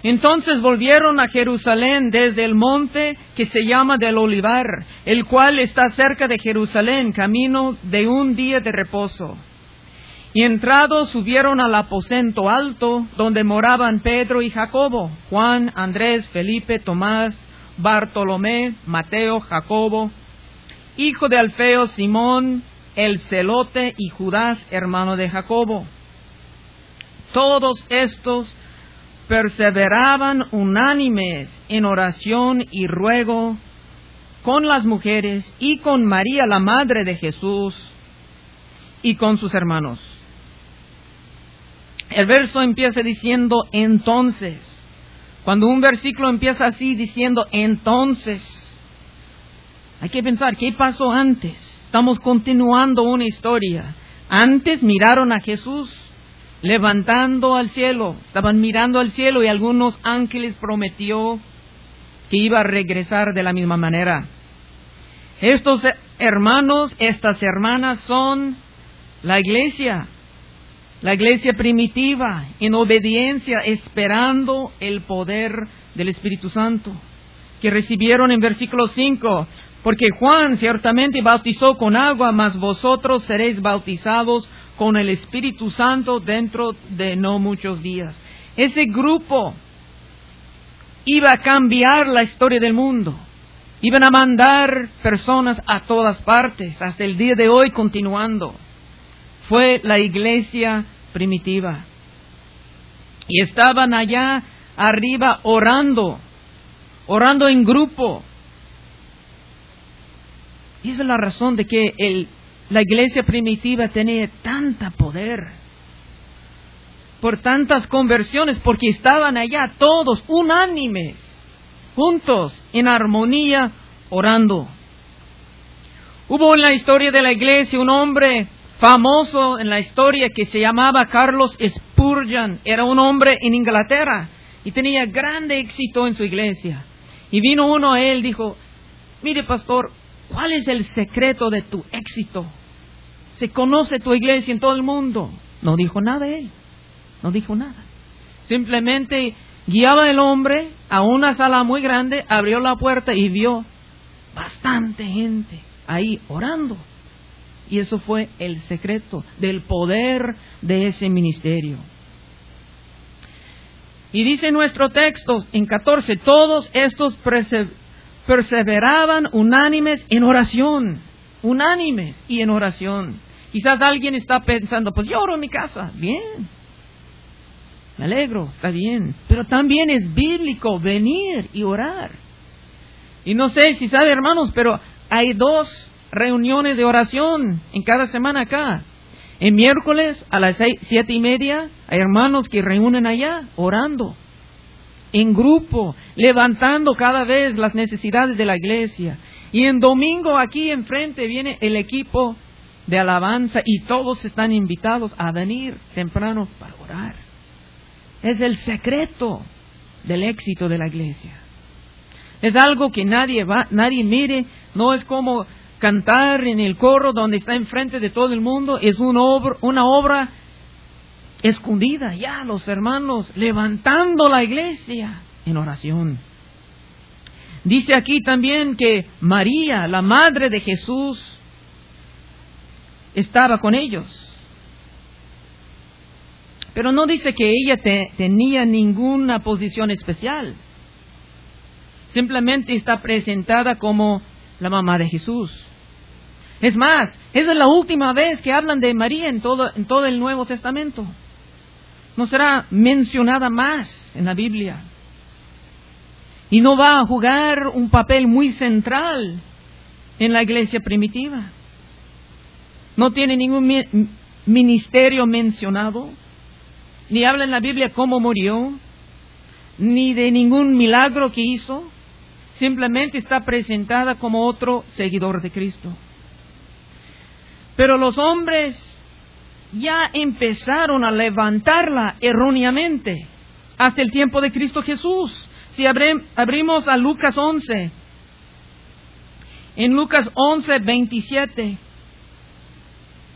Entonces volvieron a Jerusalén desde el monte que se llama del Olivar, el cual está cerca de Jerusalén, camino de un día de reposo. Y entrados subieron al aposento alto, donde moraban Pedro y Jacobo, Juan, Andrés, Felipe, Tomás, Bartolomé, Mateo, Jacobo, hijo de Alfeo, Simón, el celote, y Judas, hermano de Jacobo. Todos estos perseveraban unánimes en oración y ruego con las mujeres y con María, la madre de Jesús, y con sus hermanos. El verso empieza diciendo entonces. Cuando un versículo empieza así diciendo entonces, hay que pensar, ¿qué pasó antes? Estamos continuando una historia. Antes miraron a Jesús levantando al cielo, estaban mirando al cielo y algunos ángeles prometió que iba a regresar de la misma manera. Estos hermanos, estas hermanas son la iglesia primitiva, en obediencia, esperando el poder del Espíritu Santo, que recibieron en versículo 5, porque Juan ciertamente bautizó con agua, mas vosotros seréis bautizados con el Espíritu Santo dentro de no muchos días. Ese grupo iba a cambiar la historia del mundo. Iban a mandar personas a todas partes, hasta el día de hoy continuando. Fue la iglesia primitiva. Y estaban allá arriba orando en grupo. Y esa es la razón de que la iglesia primitiva tenía tanta poder, por tantas conversiones, porque estaban allá todos unánimes, juntos, en armonía, orando. Hubo en la historia de la iglesia un hombre famoso en la historia que se llamaba Carlos Spurgeon. Era un hombre en Inglaterra y tenía grande éxito en su iglesia. Y vino uno a él y dijo, mire pastor, ¿cuál es el secreto de tu éxito? Se conoce tu iglesia en todo el mundo. No dijo nada él. No dijo nada. Simplemente guiaba al hombre a una sala muy grande, abrió la puerta y vio bastante gente ahí orando. Y eso fue el secreto del poder de ese ministerio. Y dice nuestro texto en 14, todos estos perseveraban unánimes en oración. Unánimes y en oración. Quizás alguien está pensando, pues yo oro en mi casa. Bien. Me alegro, está bien. Pero también es bíblico venir y orar. Y no sé si sabe, hermanos, pero hay 2 reuniones de oración en cada semana acá. En miércoles a las 7:30 hay hermanos que reúnen allá orando. En grupo, levantando cada vez las necesidades de la iglesia. Y en domingo aquí enfrente viene el equipo de alabanza y todos están invitados a venir temprano para orar. Es el secreto del éxito de la iglesia. Es algo que nadie mire, no es como cantar en el coro donde está enfrente de todo el mundo, es una obra escondida, ya los hermanos levantando la iglesia en oración. Dice aquí también que María, la madre de Jesús, estaba con ellos. Pero no dice que ella tenía ninguna posición especial. Simplemente está presentada como la mamá de Jesús. Es más, esa es la última vez que hablan de María en todo el Nuevo Testamento. No será mencionada más en la Biblia. Y no va a jugar un papel muy central en la iglesia primitiva. No tiene ningún ministerio mencionado, ni habla en la Biblia cómo murió, ni de ningún milagro que hizo. Simplemente está presentada como otro seguidor de Cristo. Pero los hombres ya empezaron a levantarla erróneamente hasta el tiempo de Cristo Jesús. Si abrimos a Lucas 11, en Lucas 11, 27,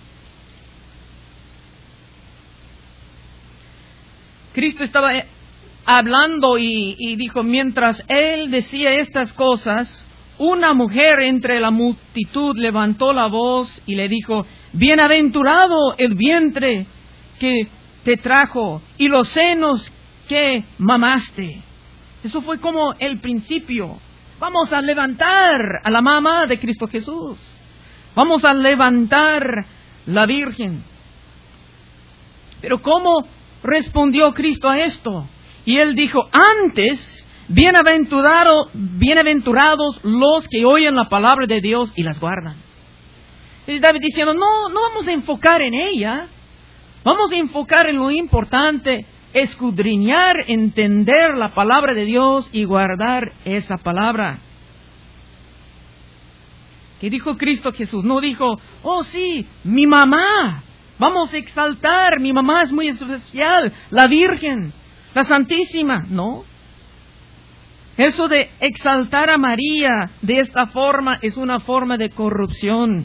Cristo estaba hablando y dijo, mientras él decía estas cosas, una mujer entre la multitud levantó la voz y le dijo, bienaventurado el vientre que te trajo y los senos que mamaste. Eso fue como el principio. Vamos a levantar a la mamá de Cristo Jesús. Vamos a levantar la Virgen. Pero ¿cómo respondió Cristo a esto? Y Él dijo, antes, bienaventurados los que oyen la palabra de Dios y las guardan. Y David diciendo, no vamos a enfocar en ella. Vamos a enfocar en lo importante, escudriñar, entender la palabra de Dios y guardar esa palabra. ¿Qué dijo Cristo Jesús? No dijo, oh sí, mi mamá, vamos a exaltar, mi mamá es muy especial, la Virgen, la Santísima. No. Eso de exaltar a María de esta forma es una forma de corrupción.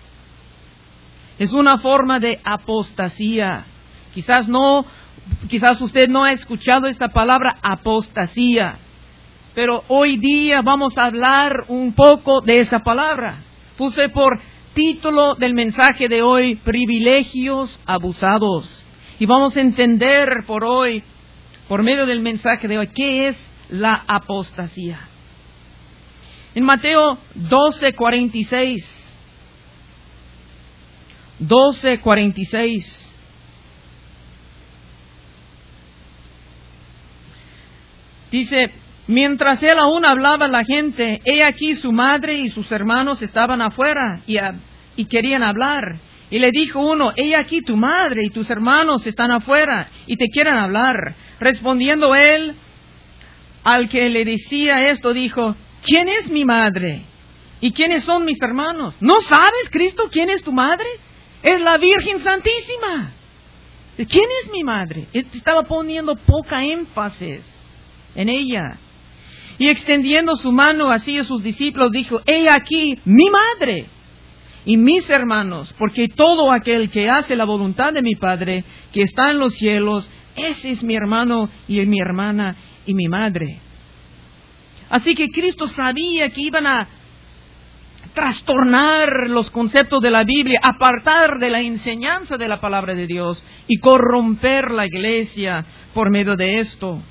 Es una forma de apostasía. Quizás usted no ha escuchado esta palabra apostasía. Pero hoy día vamos a hablar un poco de esa palabra. Puse por título del mensaje de hoy, privilegios abusados. Y vamos a entender por hoy, por medio del mensaje de hoy, qué es la apostasía. En Mateo 12:46. 12:46. Dice, mientras él aún hablaba a la gente, he aquí su madre y sus hermanos estaban afuera y querían hablar. Y le dijo uno, he aquí tu madre y tus hermanos están afuera y te quieren hablar. Respondiendo él, al que le decía esto, dijo, ¿quién es mi madre? ¿Y quiénes son mis hermanos? ¿No sabes, Cristo, quién es tu madre? Es la Virgen Santísima. ¿Quién es mi madre? Estaba poniendo poca énfasis en ella. Y extendiendo su mano hacia sus discípulos, dijo, he aquí mi madre y mis hermanos, porque todo aquel que hace la voluntad de mi Padre, que está en los cielos, ese es mi hermano y mi hermana y mi madre. Así que Cristo sabía que iban a trastornar los conceptos de la Biblia, apartar de la enseñanza de la palabra de Dios y corromper la iglesia por medio de esto.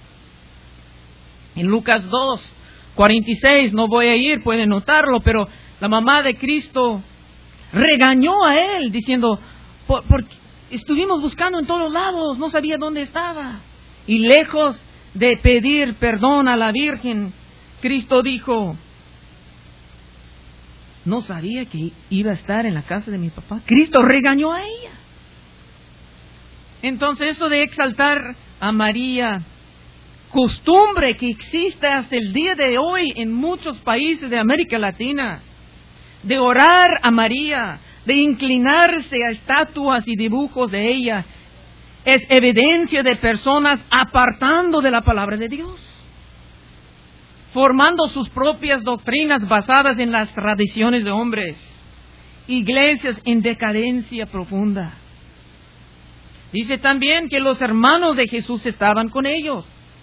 En Lucas 2:46, no voy a ir, pueden notarlo, pero la mamá de Cristo regañó a él diciendo, porque estuvimos buscando en todos lados, no sabía dónde estaba. Y lejos de pedir perdón a la Virgen, Cristo dijo, ¿no sabía que iba a estar en la casa de mi papá? Cristo regañó a ella. Entonces, eso de exaltar a María, costumbre que existe hasta el día de hoy en muchos países de América Latina, de orar a María, de inclinarse a estatuas y dibujos de ella, es evidencia de personas apartando de la palabra de Dios, formando sus propias doctrinas basadas en las tradiciones de hombres, iglesias en decadencia profunda. Dice también que los hermanos de Jesús estaban con ellos.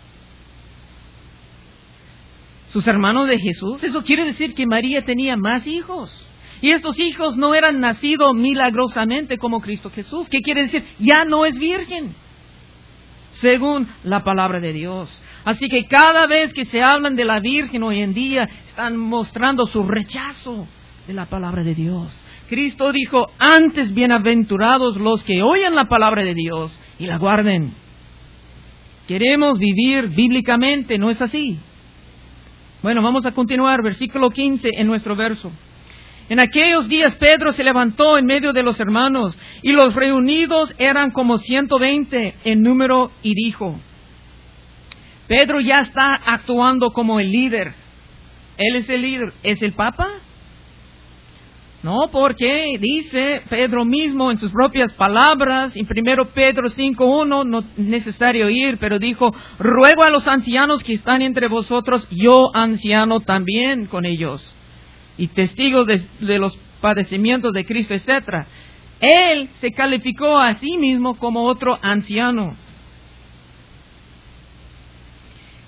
Sus hermanos de Jesús, eso quiere decir que María tenía más hijos. Y estos hijos no eran nacidos milagrosamente como Cristo Jesús. ¿Qué quiere decir? Ya no es virgen, según la palabra de Dios. Así que cada vez que se hablan de la Virgen hoy en día, están mostrando su rechazo de la palabra de Dios. Cristo dijo, antes bienaventurados los que oyen la palabra de Dios y la guarden. Queremos vivir bíblicamente, ¿no es así? Bueno, vamos a continuar, versículo 15 en nuestro verso. En aquellos días Pedro se levantó en medio de los hermanos, y los reunidos eran como 120 en número, y dijo, Pedro ya está actuando como el líder. Él es el líder. ¿Es el Papa? No, porque dice Pedro mismo en sus propias palabras, en 1 Pedro 5:1, no es necesario ir, pero dijo, ruego a los ancianos que están entre vosotros, yo anciano también con ellos, y testigo de los padecimientos de Cristo, etc. Él se calificó a sí mismo como otro anciano.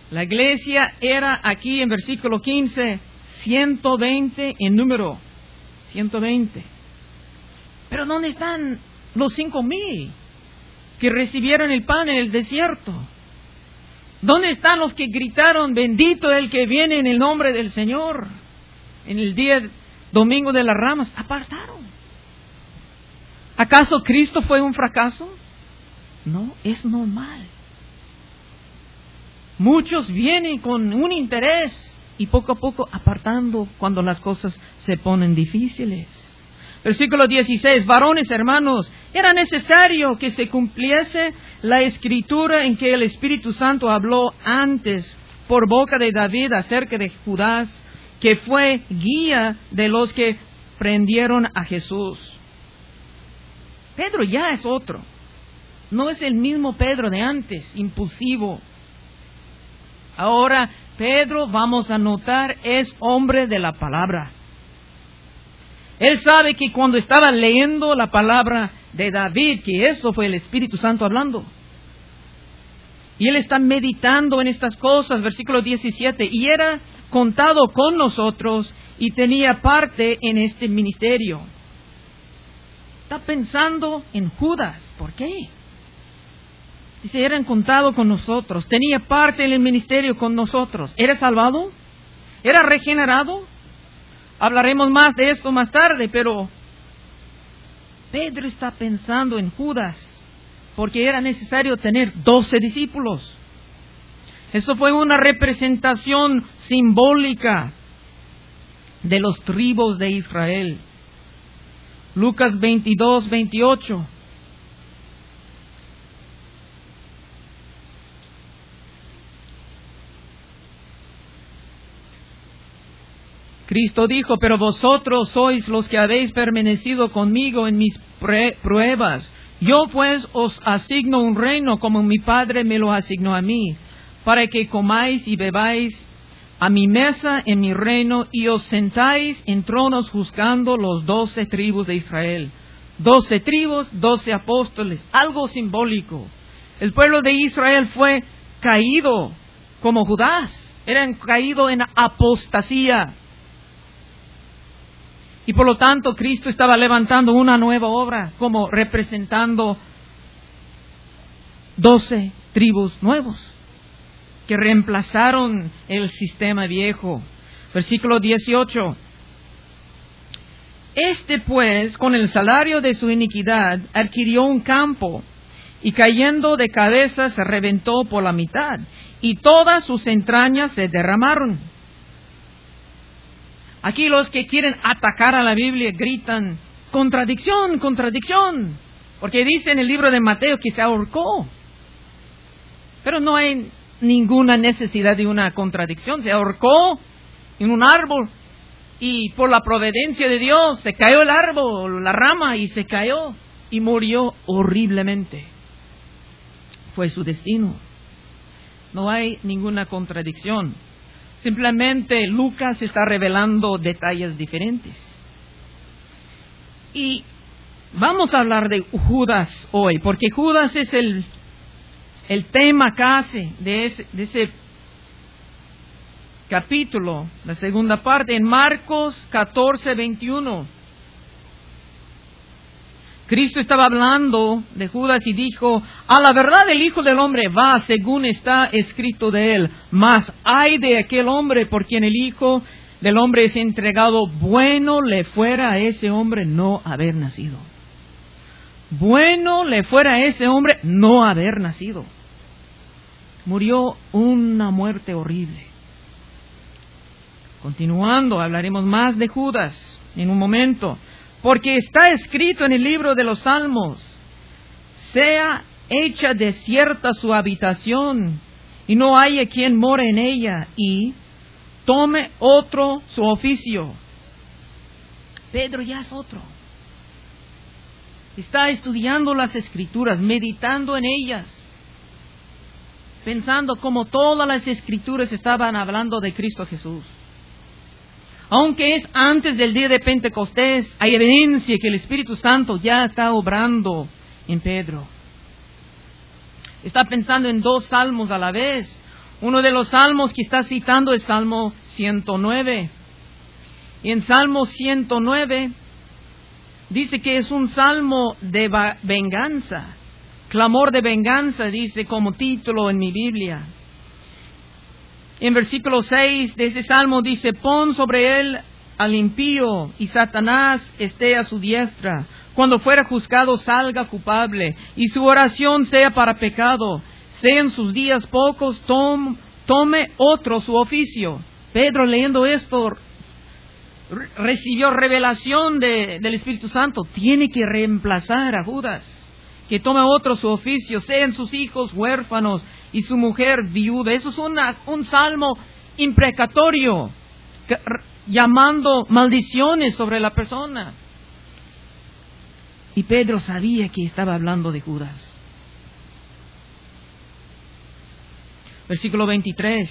La iglesia era aquí en versículo 15, 120 en número. 120. Pero ¿dónde están los 5,000 que recibieron el pan en el desierto? ¿Dónde están los que gritaron, bendito el que viene en el nombre del Señor? En el día domingo de las ramas, apartaron. ¿Acaso Cristo fue un fracaso? No, es normal. Muchos vienen con un interés y poco a poco apartando cuando las cosas se ponen difíciles. Versículo 16, varones hermanos, era necesario que se cumpliese la escritura en que el Espíritu Santo habló antes por boca de David acerca de Judas, que fue guía de los que prendieron a Jesús. Pedro ya es otro. No es el mismo Pedro de antes, impulsivo. Ahora Pedro, vamos a notar, es hombre de la palabra. Él sabe que cuando estaba leyendo la palabra de David, que eso fue el Espíritu Santo hablando. Y él está meditando en estas cosas, versículo 17, y era contado con nosotros y tenía parte en este ministerio. Está pensando en Judas. ¿Por qué? Dice, eran contado con nosotros, tenía parte en el ministerio con nosotros. ¿Era salvado? ¿Era regenerado? Hablaremos más de esto más tarde, pero Pedro está pensando en Judas, porque era necesario tener 12 discípulos. Eso fue una representación simbólica de los tribus de Israel. Lucas 22, 28. Cristo dijo, pero vosotros sois los que habéis permanecido conmigo en mis pruebas. Yo pues os asigno un reino como mi Padre me lo asignó a mí, para que comáis y bebáis a mi mesa en mi reino y os sentáis en tronos juzgando los 12 tribus de Israel. 12 tribus, 12 apóstoles, algo simbólico. El pueblo de Israel fue caído como Judas, eran caídos en apostasía. Y por lo tanto Cristo estaba levantando una nueva obra, como representando 12 tribus nuevos, que reemplazaron el sistema viejo. Versículo 18. Este pues, con el salario de su iniquidad, adquirió un campo, y cayendo de cabeza se reventó por la mitad, y todas sus entrañas se derramaron. Aquí los que quieren atacar a la Biblia gritan, contradicción, contradicción, porque dice en el libro de Mateo que se ahorcó. Pero no hay ninguna necesidad de una contradicción. Se ahorcó en un árbol y por la providencia de Dios se cayó el árbol, la rama, y se cayó y murió horriblemente. Fue su destino. No hay ninguna contradicción. Simplemente Lucas está revelando detalles diferentes. Y vamos a hablar de Judas hoy, porque Judas es el tema casi de ese capítulo, la segunda parte, en Marcos 14, 21. Cristo estaba hablando de Judas y dijo, a la verdad el Hijo del Hombre va según está escrito de él, mas ay de aquel hombre por quien el Hijo del Hombre es entregado, bueno le fuera a ese hombre no haber nacido. Bueno le fuera a ese hombre no haber nacido. Murió una muerte horrible. Continuando, hablaremos más de Judas en un momento. Porque está escrito en el libro de los Salmos, sea hecha desierta su habitación, y no haya quien more en ella, y tome otro su oficio. Pedro ya es otro. Está estudiando las Escrituras, meditando en ellas, pensando como todas las Escrituras estaban hablando de Cristo Jesús. Aunque es antes del día de Pentecostés, hay evidencia que el Espíritu Santo ya está obrando en Pedro. Está pensando en 2 salmos a la vez. Uno de los salmos que está citando es Salmo 109. Y en Salmo 109 dice que es un salmo de venganza. Clamor de venganza, dice como título en mi Biblia. En versículo 6 de ese salmo dice: pon sobre él al impío y Satanás esté a su diestra. Cuando fuera juzgado salga culpable y su oración sea para pecado. Sean sus días pocos, tome otro su oficio. Pedro, leyendo esto, recibió revelación del Espíritu Santo. Tiene que reemplazar a Judas. Que tome otro su oficio. Sean sus hijos huérfanos y su mujer viuda. Eso es un salmo imprecatorio, llamando maldiciones sobre la persona. Y Pedro sabía que estaba hablando de Judas. Versículo 23.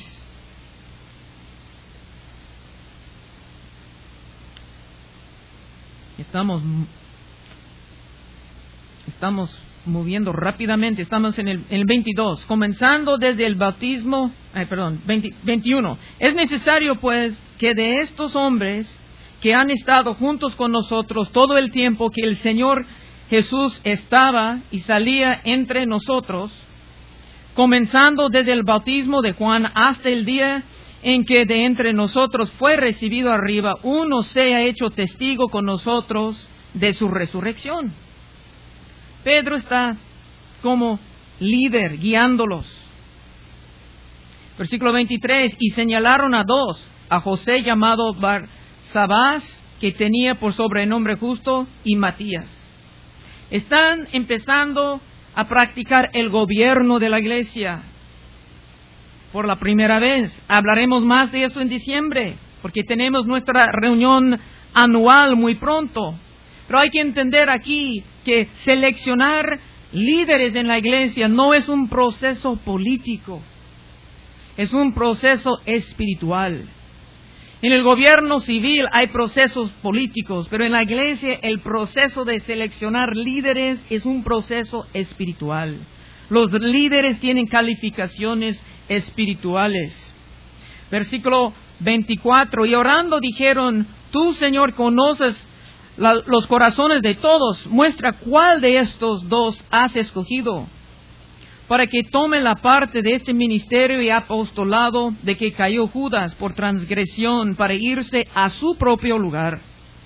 Estamos moviendo rápidamente. Estamos en el 22. Comenzando desde el bautismo. 21. Es necesario, pues, que de estos hombres que han estado juntos con nosotros todo el tiempo que el Señor Jesús estaba y salía entre nosotros, comenzando desde el bautismo de Juan hasta el día en que de entre nosotros fue recibido arriba, uno sea hecho testigo con nosotros de su resurrección. Pedro está como líder, guiándolos. Versículo 23, y señalaron a dos, a José llamado Barsabás, que tenía por sobrenombre Justo, y Matías. Están empezando a practicar el gobierno de la iglesia por la primera vez. Hablaremos más de eso en diciembre, porque tenemos nuestra reunión anual muy pronto. Pero hay que entender aquí que seleccionar líderes en la iglesia no es un proceso político, es un proceso espiritual. En el gobierno civil hay procesos políticos, pero en la iglesia el proceso de seleccionar líderes es un proceso espiritual. Los líderes tienen calificaciones espirituales. Versículo 24, y orando dijeron: tú, Señor, conoces los corazones de todos, muestra cuál de estos dos has escogido, para que tome la parte de este ministerio y apostolado de que cayó Judas por transgresión, para irse a su propio lugar.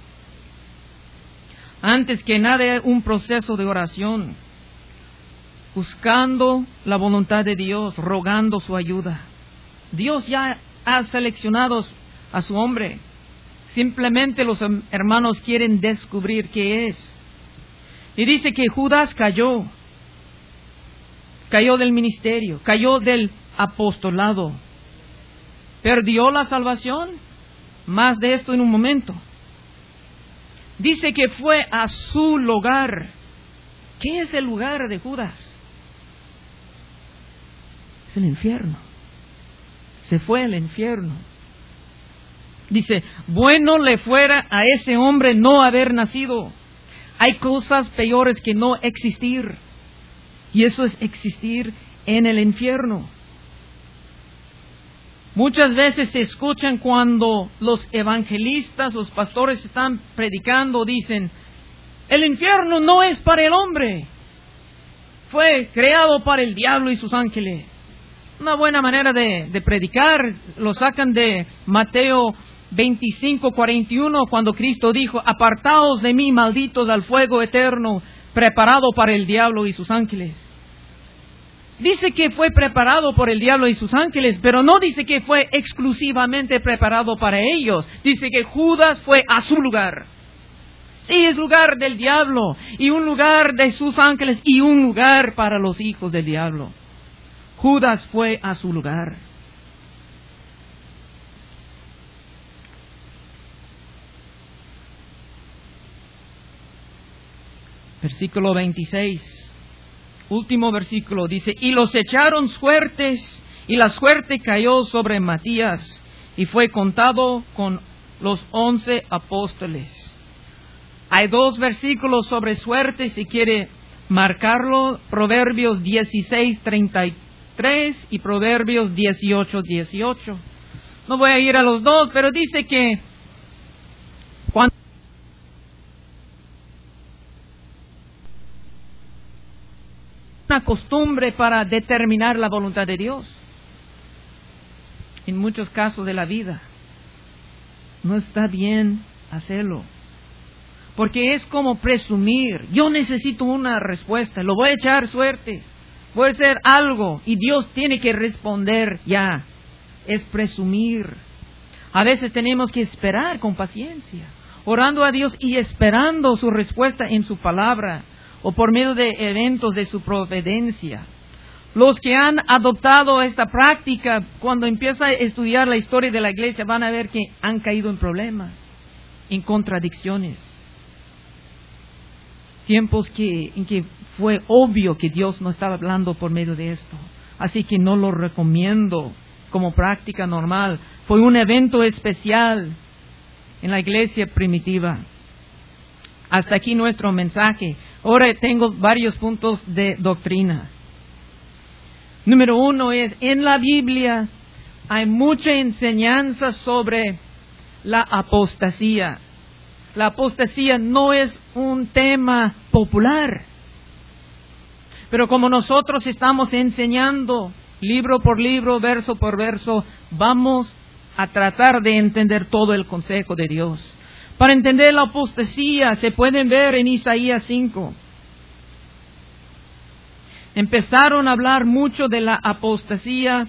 Antes que nada, un proceso de oración, buscando la voluntad de Dios, rogando su ayuda. Dios ya ha seleccionado a su hombre. Simplemente los hermanos quieren descubrir qué es. Y dice que Judas cayó del ministerio, cayó del apostolado. ¿Perdió la salvación? Más de esto en un momento. Dice que fue a su lugar. ¿Qué es el lugar de Judas? Es el infierno. Se fue al infierno. Dice: bueno le fuera a ese hombre no haber nacido. Hay cosas peores que no existir. Y eso es existir en el infierno. Muchas veces se escuchan cuando los evangelistas, los pastores están predicando, dicen: el infierno no es para el hombre, fue creado para el diablo y sus ángeles. Una buena manera de predicar, lo sacan de Mateo 25:41, cuando Cristo dijo: apartaos de mí, malditos, al fuego eterno, preparado para el diablo y sus ángeles. Dice que fue preparado por el diablo y sus ángeles, pero no dice que fue exclusivamente preparado para ellos. Dice que Judas fue a su lugar. Sí, es lugar del diablo, y un lugar de sus ángeles, y un lugar para los hijos del diablo. Judas fue a su lugar. Versículo 26, último versículo, dice: y los echaron suertes, y la suerte cayó sobre Matías, y fue contado con los 11 apóstoles. Hay 2 versículos sobre suerte, si quiere marcarlo. Proverbios 16:33 3 y Proverbios 18:18. No voy a ir a los dos, pero dice que cuando una costumbre para determinar la voluntad de Dios, en muchos casos de la vida, no está bien hacerlo. Porque es como presumir. Yo necesito una respuesta. Lo voy a echar suerte. Voy a hacer algo. Y Dios tiene que responder ya. Es presumir. A veces tenemos que esperar con paciencia. Orando a Dios y esperando su respuesta en su palabra. O por medio de eventos de su providencia. Los que han adoptado esta práctica, cuando empieza a estudiar la historia de la iglesia, van a ver que han caído en problemas. En contradicciones. Tiempos en que fue obvio que Dios no estaba hablando por medio de esto. Así que no lo recomiendo como práctica normal. Fue un evento especial en la iglesia primitiva. Hasta aquí nuestro mensaje. Ahora tengo varios puntos de doctrina. Número 1 es, en la Biblia hay mucha enseñanza sobre la apostasía. La apostasía no es un tema popular. Pero como nosotros estamos enseñando libro por libro, verso por verso, vamos a tratar de entender todo el consejo de Dios. Para entender la apostasía se pueden ver en Isaías 5. Empezaron a hablar mucho de la apostasía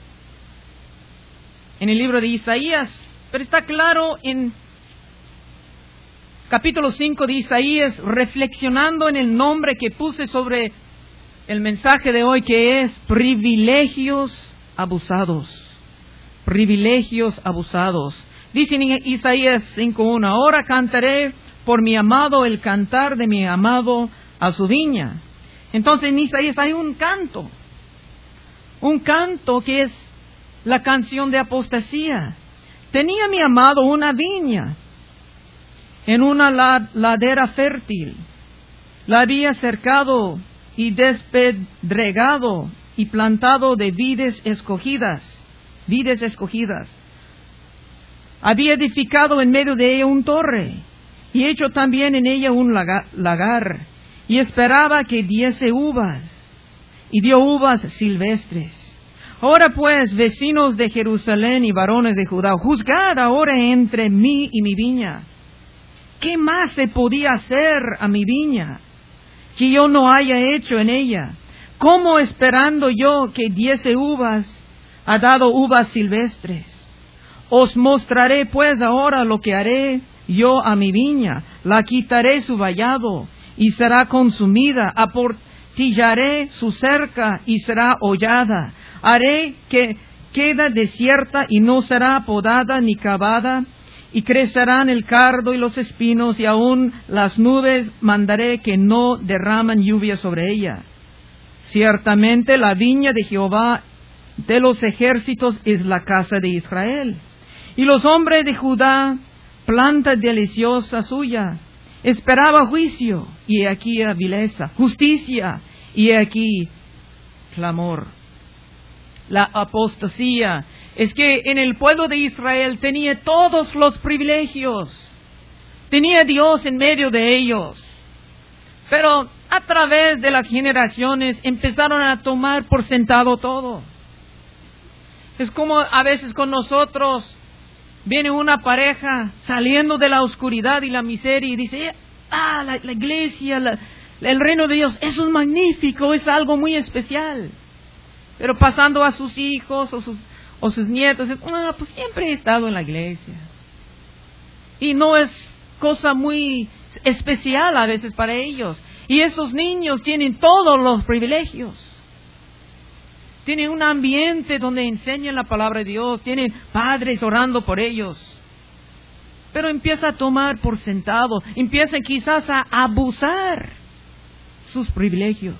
en el libro de Isaías, pero está claro en capítulo 5 de Isaías, reflexionando en el nombre que puse sobre el mensaje de hoy, que es privilegios abusados. Privilegios abusados. Dice en Isaías 5:1, ahora cantaré por mi amado el cantar de mi amado a su viña. Entonces en Isaías hay un canto que es la canción de apostasía. Tenía mi amado una viña en una ladera fértil. La había cercado y despedregado y plantado de vides escogidas. Había edificado en medio de ella un torre y hecho también en ella un lagar, y esperaba que diese uvas, y dio uvas silvestres. Ahora pues, vecinos de Jerusalén y varones de Judá, juzgad ahora entre mí y mi viña. ¿Qué más se podía hacer a mi viña que yo no haya hecho en ella? ¿Cómo esperando yo que diese uvas, ha dado uvas silvestres? Os mostraré pues ahora lo que haré yo a mi viña. La quitaré su vallado y será consumida. Aportillaré su cerca y será hollada. Haré que quede desierta y no será podada ni cavada. Y crecerán el cardo y los espinos, y aún las nubes mandaré que no derraman lluvia sobre ella. Ciertamente la viña de Jehová de los ejércitos es la casa de Israel. Y los hombres de Judá, planta deliciosa suya. Esperaba juicio, y he aquí vileza. Justicia, y he aquí clamor. La apostasía es que en el pueblo de Israel tenía todos los privilegios. Tenía Dios en medio de ellos. Pero a través de las generaciones empezaron a tomar por sentado todo. Es como a veces con nosotros viene una pareja saliendo de la oscuridad y la miseria y dice, la iglesia, el reino de Dios, eso es magnífico, es algo muy especial. Pero pasando a sus hijos o sus nietos, pues siempre he estado en la iglesia. Y no es cosa muy especial a veces para ellos. Y esos niños tienen todos los privilegios. Tienen un ambiente donde enseñan la palabra de Dios, tienen padres orando por ellos. Pero empieza a tomar por sentado, empieza quizás a abusar sus privilegios.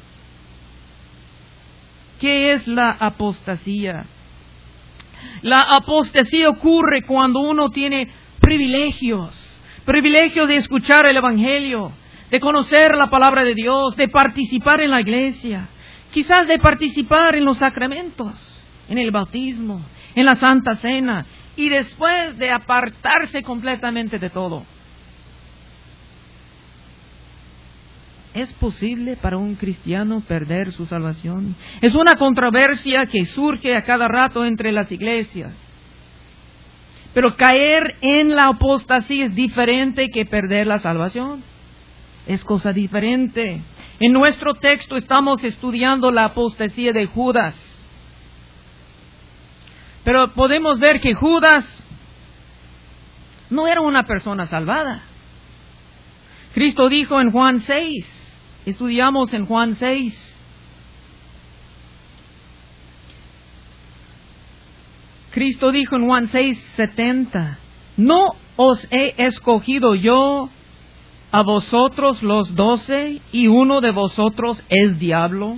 ¿Qué es la apostasía? La apostasía ocurre cuando uno tiene privilegios de escuchar el Evangelio, de conocer la palabra de Dios, de participar en la iglesia, quizás de participar en los sacramentos, en el bautismo, en la Santa Cena, y después de apartarse completamente de todo. ¿Es posible para un cristiano perder su salvación? Es una controversia que surge a cada rato entre las iglesias. Pero caer en la apostasía es diferente que perder la salvación. Es cosa diferente. En nuestro texto estamos estudiando la apostasía de Judas. Pero podemos ver que Judas no era una persona salvada. Cristo dijo en Juan 6, estudiamos en Juan 6, Cristo dijo en Juan 6:70, ¿no os he escogido yo a vosotros los 12 y uno de vosotros es diablo?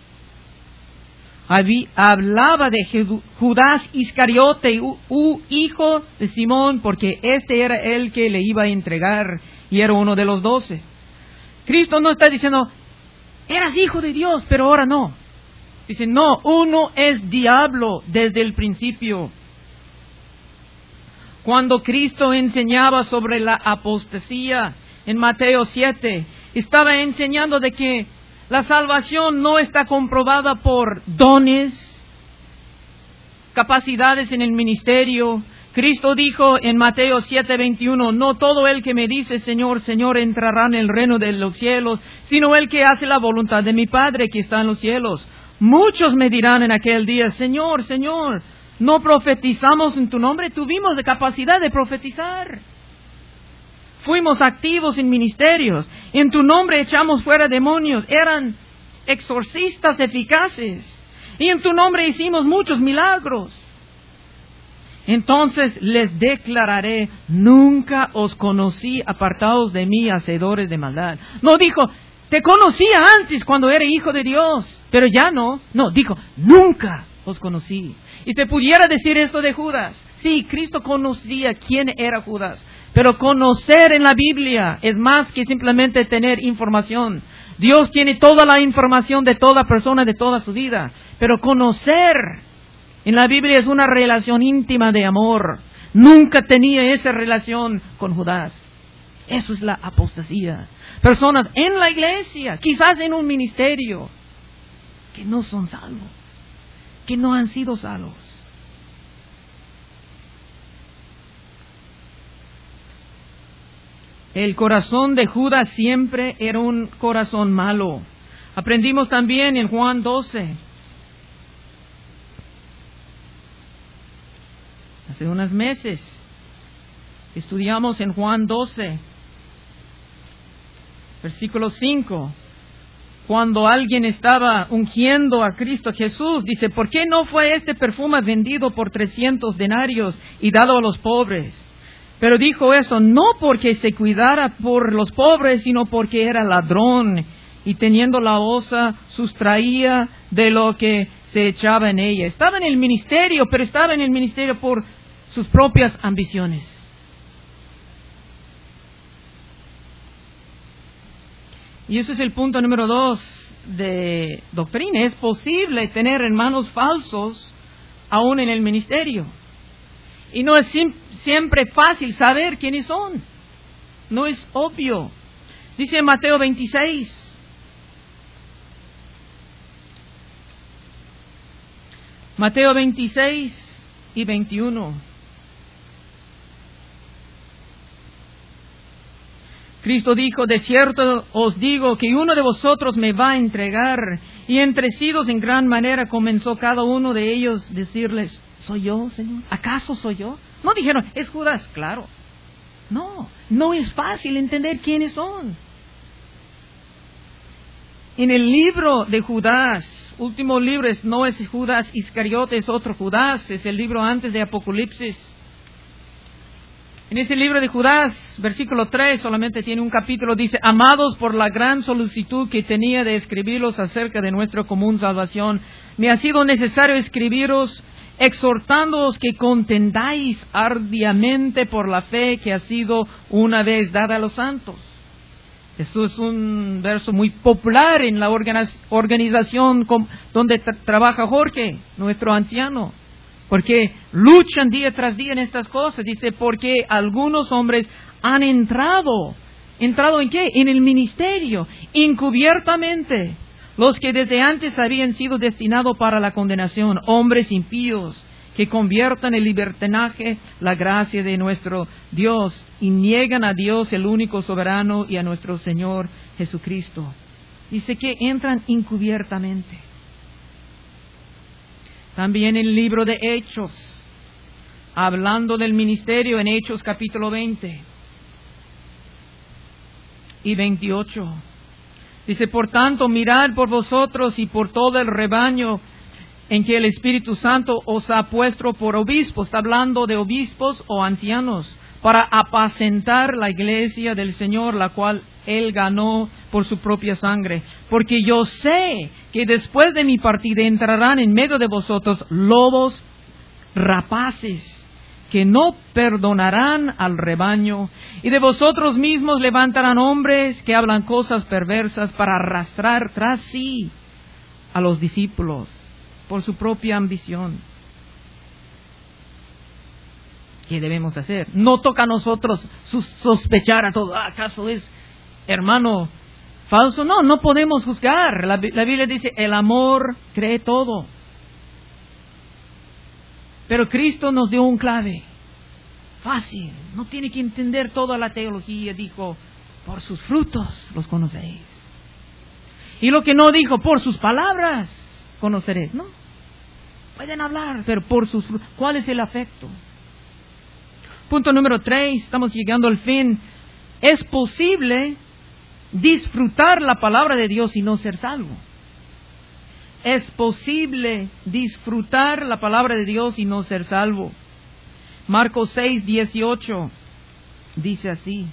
Hablaba de Judas Iscariote, hijo de Simón, porque este era el que le iba a entregar y era uno de los 12. Cristo no está diciendo, eras hijo de Dios, pero ahora no. Dice, no, uno es diablo desde el principio. Cuando Cristo enseñaba sobre la apostasía en Mateo 7, estaba enseñando de que la salvación no está comprobada por dones, capacidades en el ministerio. Cristo dijo en Mateo 7:21, no todo el que me dice Señor, Señor entrará en el reino de los cielos, sino el que hace la voluntad de mi Padre que está en los cielos. Muchos me dirán en aquel día, Señor, Señor, ¿no profetizamos en tu nombre? Tuvimos la capacidad de profetizar. Fuimos activos en ministerios. En tu nombre echamos fuera demonios. Eran exorcistas eficaces. Y en tu nombre hicimos muchos milagros. Entonces les declararé, nunca os conocí, apartados de mí, hacedores de maldad. No dijo, te conocía antes cuando era hijo de Dios, pero ya no. No, dijo, nunca os conocí. Y se pudiera decir esto de Judas. Sí, Cristo conocía quién era Judas. Pero conocer en la Biblia es más que simplemente tener información. Dios tiene toda la información de toda persona, de toda su vida. Pero conocer en la Biblia es una relación íntima de amor. Nunca tenía esa relación con Judas. Eso es la apostasía. Personas en la iglesia, quizás en un ministerio, que no son salvos, que no han sido salvos. El corazón de Judas siempre era un corazón malo. Aprendimos también en Juan 12. Hace unos meses estudiamos en Juan 12, versículo 5. Cuando alguien estaba ungiendo a Cristo Jesús, dice, ¿por qué no fue este perfume vendido por 300 denarios y dado a los pobres? Pero dijo eso no porque se cuidara por los pobres, sino porque era ladrón y teniendo la osa sustraía de lo que se echaba en ella. Estaba en el ministerio, pero estaba en el ministerio por sus propias ambiciones. Y ese es el punto número 2 de doctrina. Es posible tener hermanos falsos aún en el ministerio. Y no es siempre fácil saber quiénes son. No es obvio. Dice Mateo 26. Mateo 26 y 21. Cristo dijo, de cierto os digo que uno de vosotros me va a entregar. Y entrecidos en gran manera comenzó cada uno de ellos decirles, ¿soy yo, Señor? ¿Acaso soy yo? No dijeron, es Judas, claro. No es fácil entender quiénes son. En el libro de Judas, último libro, no es Judas Iscariote, es otro Judas, es el libro antes de Apocalipsis. En ese libro de Judas, versículo 3, solamente tiene un capítulo, dice, amados, por la gran solicitud que tenía de escribirlos acerca de nuestra común salvación, me ha sido necesario escribiros exhortándoos que contendáis ardiamente por la fe que ha sido una vez dada a los santos. Eso es un verso muy popular en la organización donde trabaja Jorge, nuestro anciano. Porque luchan día tras día en estas cosas. Dice, porque algunos hombres han entrado. ¿Entrado en qué? En el ministerio, encubiertamente. Los que desde antes habían sido destinados para la condenación, hombres impíos, que conviertan en libertinaje la gracia de nuestro Dios y niegan a Dios el único soberano y a nuestro Señor Jesucristo. Dice que entran encubiertamente. También en el libro de Hechos, hablando del ministerio en Hechos capítulo 20 y 28. Dice, por tanto, mirad por vosotros y por todo el rebaño en que el Espíritu Santo os ha puesto por obispos. Está hablando de obispos o ancianos, para apacentar la iglesia del Señor, la cual Él ganó por su propia sangre. Porque yo sé que después de mi partida entrarán en medio de vosotros lobos rapaces, que no perdonarán al rebaño, y de vosotros mismos levantarán hombres que hablan cosas perversas para arrastrar tras sí a los discípulos por su propia ambición. ¿Qué debemos hacer? No toca a nosotros sospechar a todo. ¿Acaso es hermano falso? No, no podemos juzgar. La Biblia dice, el amor cree todo. Pero Cristo nos dio un clave. Fácil. No tiene que entender toda la teología. Dijo, por sus frutos los conoceréis. Y lo que no dijo, por sus palabras conoceréis. No. Pueden hablar, pero por sus frutos. ¿Cuál es el afecto? Punto número 3. Estamos llegando al fin. Es posible disfrutar la palabra de Dios y no ser salvo. Es posible disfrutar la palabra de Dios y no ser salvo. Marcos 6:18 dice así.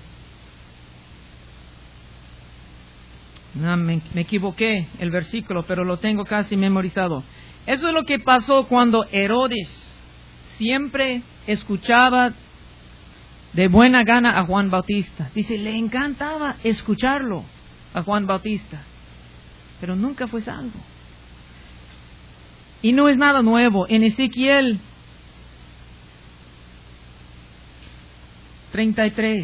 No, me equivoqué el versículo, pero lo tengo casi memorizado. Eso es lo que pasó cuando Herodes siempre escuchaba de buena gana a Juan Bautista. Dice, le encantaba escucharlo a Juan Bautista, pero nunca fue salvo. Y no es nada nuevo. En Ezequiel 33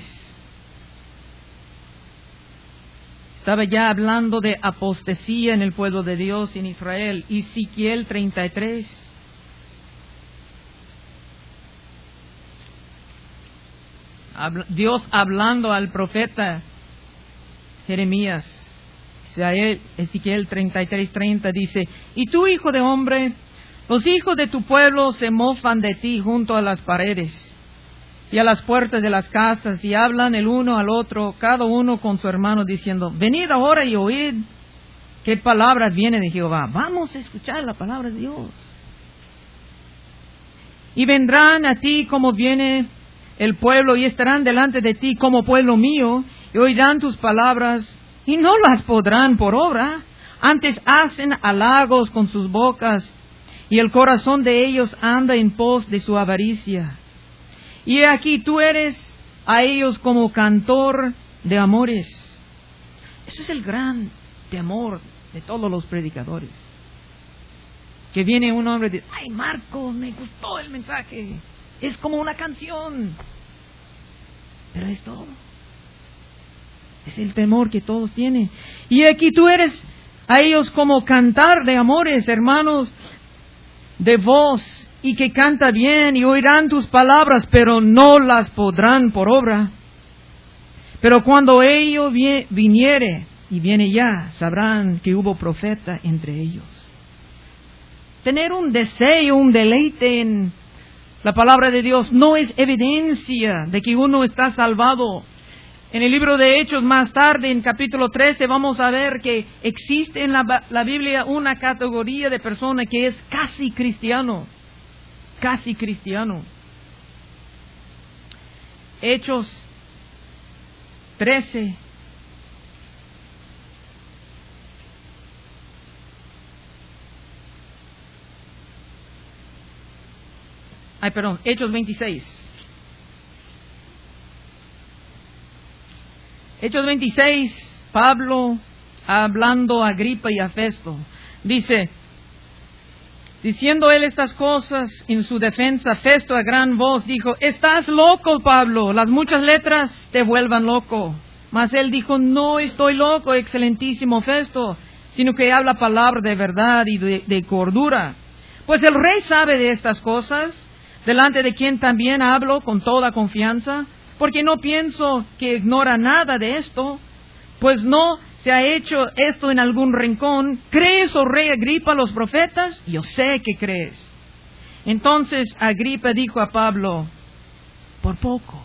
estaba ya hablando de apostasía en el pueblo de Dios en Israel. Ezequiel 33. Dios hablando al profeta Jeremías. Ezequiel 33:30 dice, y tú, hijo de hombre, los hijos de tu pueblo se mofan de ti junto a las paredes y a las puertas de las casas, y hablan el uno al otro, cada uno con su hermano, diciendo, venid ahora y oíd qué palabra viene de Jehová. Vamos a escuchar la palabra de Dios. Y vendrán a ti como viene el pueblo, y estarán delante de ti como pueblo mío, y oirán tus palabras, y no las podrán por obra. Antes hacen halagos con sus bocas, y el corazón de ellos anda en pos de su avaricia. Y aquí tú eres a ellos como cantor de amores. Eso es el gran temor de todos los predicadores. Que viene un hombre y dice, ay Marcos, me gustó el mensaje. Es como una canción. Pero es todo. Es el temor que todos tienen. Y aquí tú eres a ellos como cantar de amores, hermanos, de voz, y que canta bien, y oirán tus palabras, pero no las podrán por obra. Pero cuando ello viniere, y viene ya, sabrán que hubo profeta entre ellos. Tener un deseo, un deleite en la palabra de Dios no es evidencia de que uno está salvado. En el libro de Hechos, más tarde, en capítulo 13, vamos a ver que existe en la Biblia una categoría de persona que es casi cristiano. Casi cristiano. Hechos 13. Hechos 26. Hechos 26. Pablo hablando a Agripa y a Festo. Dice, diciendo él estas cosas en su defensa, Festo a gran voz dijo, estás loco, Pablo, las muchas letras te vuelvan loco. Mas él dijo, no estoy loco, excelentísimo Festo, sino que habla palabra de verdad y de cordura. Pues el rey sabe de estas cosas, delante de quien también hablo con toda confianza, porque no pienso que ignora nada de esto, pues no se ha hecho esto en algún rincón. ¿Crees, oh rey Agripa, los profetas? Yo sé que crees. Entonces Agripa dijo a Pablo, por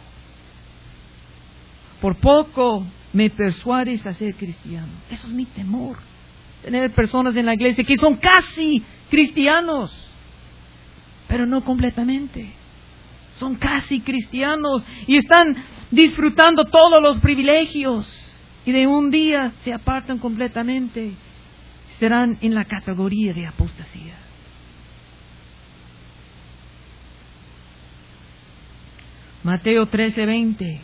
poco me persuades a ser cristiano. Eso es mi temor, tener personas en la iglesia que son casi cristianos, pero no completamente. Son casi cristianos y están disfrutando todos los privilegios y de un día se apartan completamente. Serán en la categoría de apostasía. Mateo 13:20.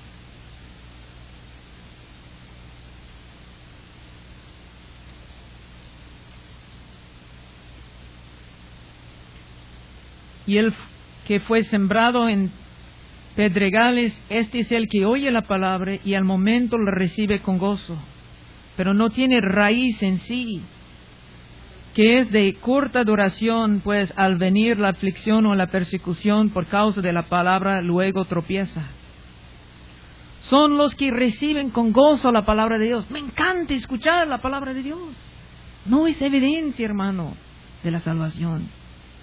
Y el que fue sembrado en pedregales, este es el que oye la palabra y al momento la recibe con gozo, pero no tiene raíz en sí, que es de corta duración, pues al venir la aflicción o la persecución por causa de la palabra, luego tropieza. Son los que reciben con gozo la palabra de Dios. Me encanta escuchar la palabra de Dios. No es evidencia, hermano, de la salvación.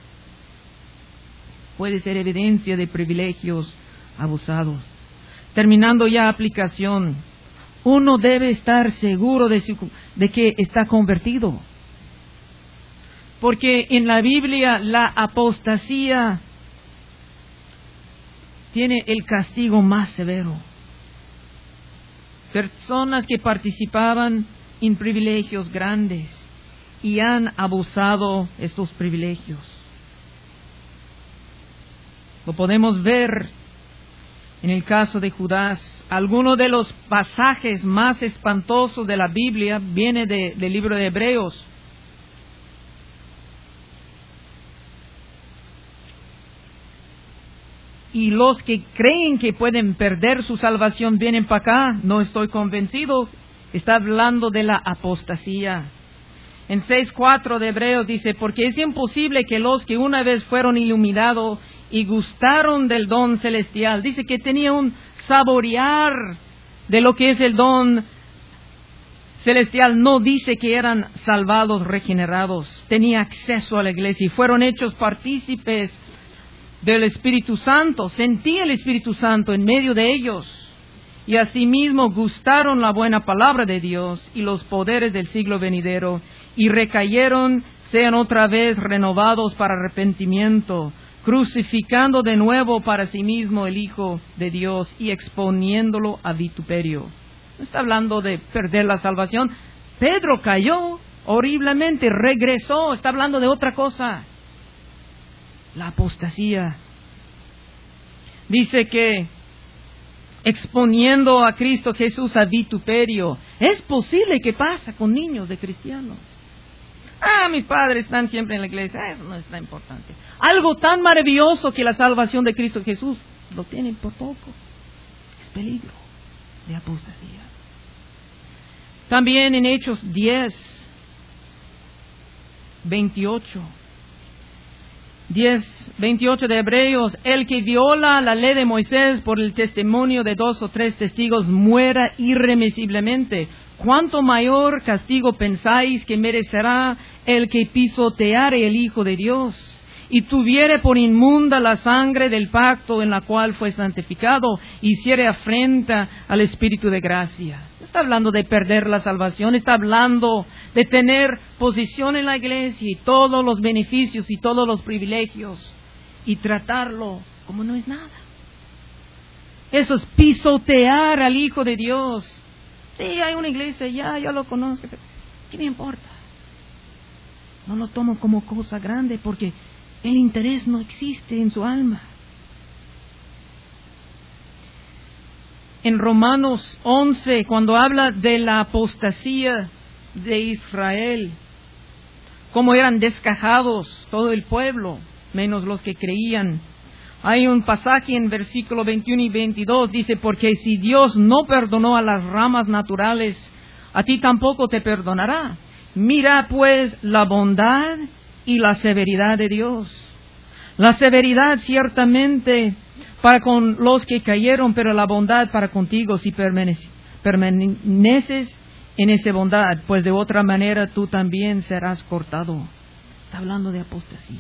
Puede ser evidencia de privilegios abusados. Terminando ya aplicación, uno debe estar seguro de que está convertido. Porque en la Biblia la apostasía tiene el castigo más severo. Personas que participaban en privilegios grandes y han abusado estos privilegios. Lo podemos ver en el caso de Judas. Alguno de los pasajes más espantosos de la Biblia viene del libro de Hebreos. Y los que creen que pueden perder su salvación vienen para acá. No estoy convencido. Está hablando de la apostasía. En 6:4 de Hebreos dice, porque es imposible que los que una vez fueron iluminados y gustaron del don celestial, dice que tenía un saborear de lo que es el don celestial, no dice que eran salvados, regenerados, tenía acceso a la iglesia y fueron hechos partícipes del Espíritu Santo, sentía el Espíritu Santo en medio de ellos, y asimismo gustaron la buena palabra de Dios y los poderes del siglo venidero, y recayeron, sean otra vez renovados para arrepentimiento, crucificando de nuevo para sí mismo el Hijo de Dios y exponiéndolo a vituperio. No está hablando de perder la salvación. Pedro cayó horriblemente, regresó, está hablando de otra cosa. La apostasía. Dice que exponiendo a Cristo Jesús a vituperio. Es posible que pasa con niños de cristianos. Mis padres están siempre en la iglesia, eso no es tan importante. Algo tan maravilloso que la salvación de Cristo Jesús, lo tienen por poco. Es peligro de apostasía. También en Hechos 10:28 de Hebreos, el que viola la ley de Moisés por el testimonio de 2 o 3 testigos muera irremisiblemente. ¿Cuánto mayor castigo pensáis que merecerá el que pisoteare el Hijo de Dios y tuviere por inmunda la sangre del pacto en la cual fue santificado, hiciere afrenta al Espíritu de gracia? No está hablando de perder la salvación, está hablando de tener posición en la iglesia y todos los beneficios y todos los privilegios y tratarlo como no es nada. Eso es pisotear al Hijo de Dios. Sí, hay una iglesia, ya lo conozco, pero ¿qué me importa? No lo tomo como cosa grande porque el interés no existe en su alma. en Romanos 11, cuando habla de la apostasía de Israel, cómo eran descajados todo el pueblo, menos los que creían. Hay un pasaje en versículo 21 y 22, dice, porque si Dios no perdonó a las ramas naturales, a ti tampoco te perdonará. Mira pues la bondad y la severidad de Dios. La severidad ciertamente para con los que cayeron, pero la bondad para contigo si permaneces en esa bondad, pues de otra manera tú también serás cortado. Está hablando de apostasía.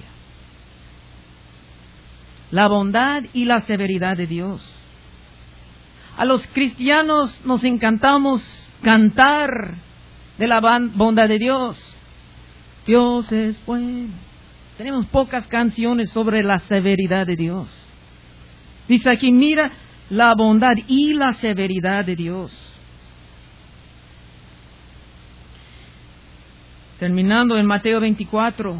La bondad y la severidad de Dios. A los cristianos nos encantamos cantar de la bondad de Dios. Dios es bueno. Tenemos pocas canciones sobre la severidad de Dios. Dice aquí, mira la bondad y la severidad de Dios. Terminando en Mateo 24.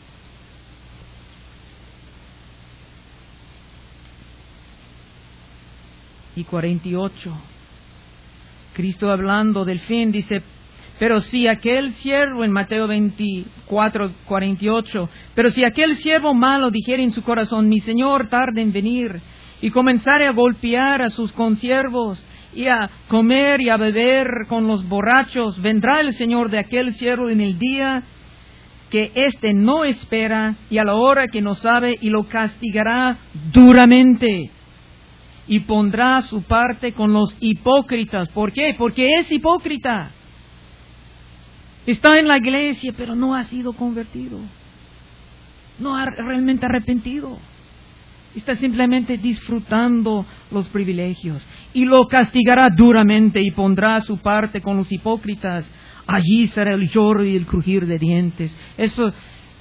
Y 48. Cristo hablando del fin dice, pero si aquel siervo, en Mateo 24, 48, pero si aquel siervo malo dijera en su corazón, mi Señor tarde en venir, y comenzare a golpear a sus consiervos, y a comer y a beber con los borrachos, vendrá el Señor de aquel siervo en el día que éste no espera, y a la hora que no sabe, y lo castigará duramente, y pondrá su parte con los hipócritas. ¿Por qué? Porque es hipócrita. Está en la iglesia, pero no ha sido convertido. No ha realmente arrepentido. Está simplemente disfrutando los privilegios. Y lo castigará duramente y pondrá su parte con los hipócritas. Allí será el lloro y el crujir de dientes. Eso,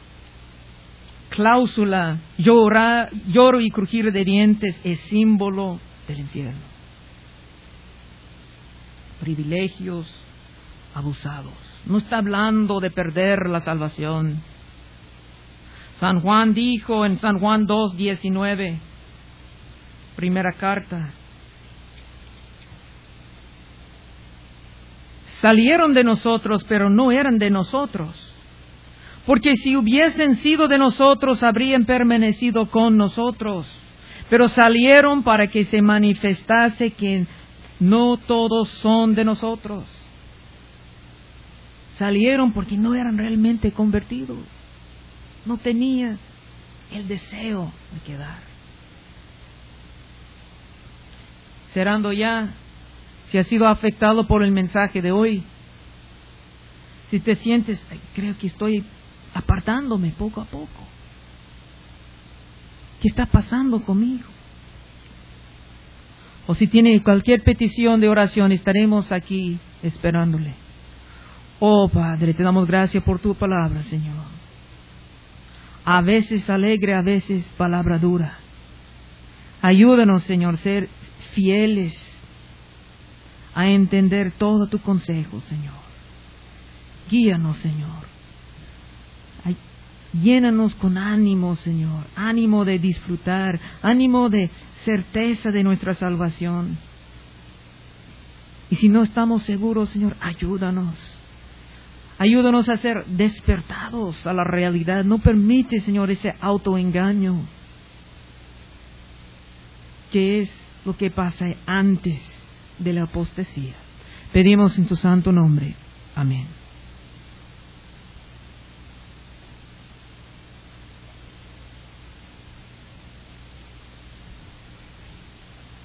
cláusula, lloro y crujir de dientes, es símbolo del infierno. Privilegios abusados. No está hablando de perder la salvación. San Juan dijo en San Juan 2:19, primera carta, salieron de nosotros, pero no eran de nosotros, porque si hubiesen sido de nosotros, habrían permanecido con nosotros, pero salieron para que se manifestase que no todos son de nosotros. Salieron porque no eran realmente convertidos. No tenía el deseo de quedar. Cerrando ya, si has sido afectado por el mensaje de hoy, si te sientes, creo que estoy apartándome poco a poco. ¿Qué está pasando conmigo? O si tiene cualquier petición de oración, estaremos aquí esperándole. Oh Padre, te damos gracias por tu palabra, Señor. A veces alegre, a veces palabra dura. Ayúdanos, Señor, ser fieles a entender todo tu consejo, Señor. Guíanos, Señor. Llénanos con ánimo, Señor. Ánimo de disfrutar, ánimo de certeza de nuestra salvación. Y si no estamos seguros, Señor, ayúdanos. Ayúdanos a ser despertados a la realidad. No permite, Señor, ese autoengaño. ¿Qué es lo que pasa antes de la apostasía? Pedimos en tu santo nombre. Amén.